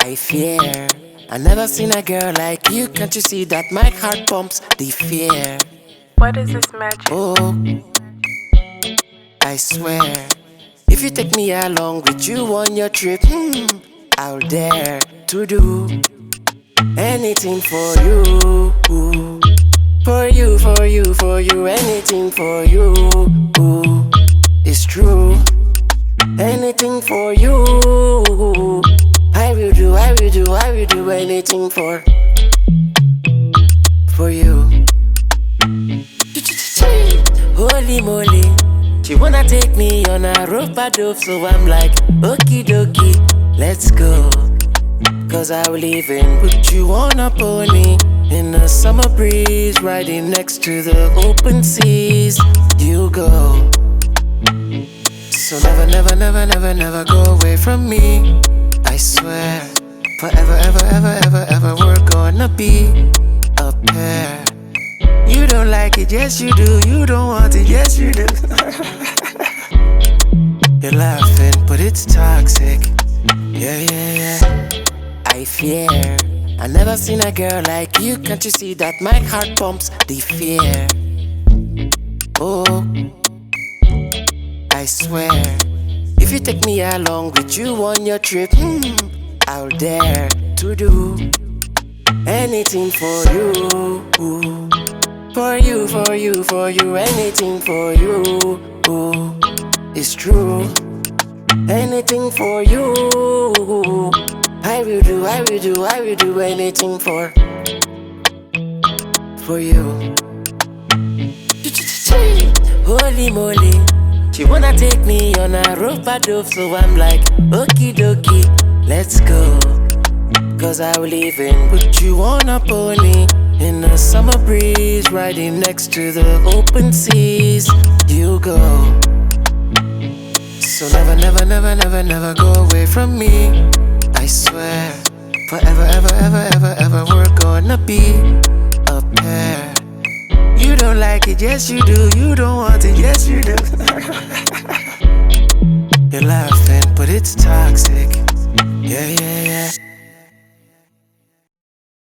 I fear. I never seen a girl like you. Can't you see that my heart pumps the fear? What is this magic? Oh, I swear. If you take me along with you on your trip, I'll dare to do anything for you. For you, for you, for you, anything for you. It's true. Anything for you. I will do, I will do, I will do anything for you. Holy moly, she wanna take me on a rope-a-dope, so I'm like, okie dokie, let's go. Cause I will even put you on a pony in the summer breeze, riding next to the open seas. You go. So never, never, never, never, never go away from me. I swear, forever, ever, ever, ever, ever, we're gonna be a pair. You don't like it, yes you do. You don't want it, yes you do. You're laughing, but it's toxic. Yeah, yeah, yeah. I fear. I never seen a girl like you. Can't you see that my heart pumps the fear? Oh, I swear. If you take me along with you on your trip, I'll dare to do anything for you. For you, for you, for you, anything for you. It's true. Anything for you. I will do, I will do, I will do anything for you. Holy moly, she wanna take me on a rope-a-dope, so I'm like, okie dokie, let's go. Cause I will even put you on a pony in the summer breeze, riding next to the open seas. You go. So never, never, never, never, never go away from me. I swear, forever, ever, ever, ever, ever, we're gonna be a pair. You don't like it, yes you do. You don't want it, yes you do. You're laughing, but it's toxic. Yeah, yeah, yeah.